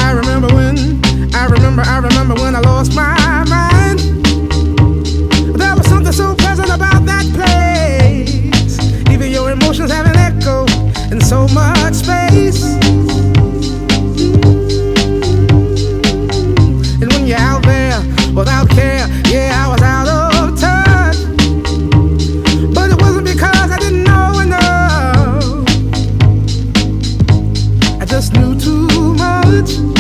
I remember when I lost my mind. There was something so pleasant about that place. Even your emotions have an echo in so much space. And when you're out there without care, yeah, I was out of touch. But it wasn't because I didn't know enough. I just knew too much.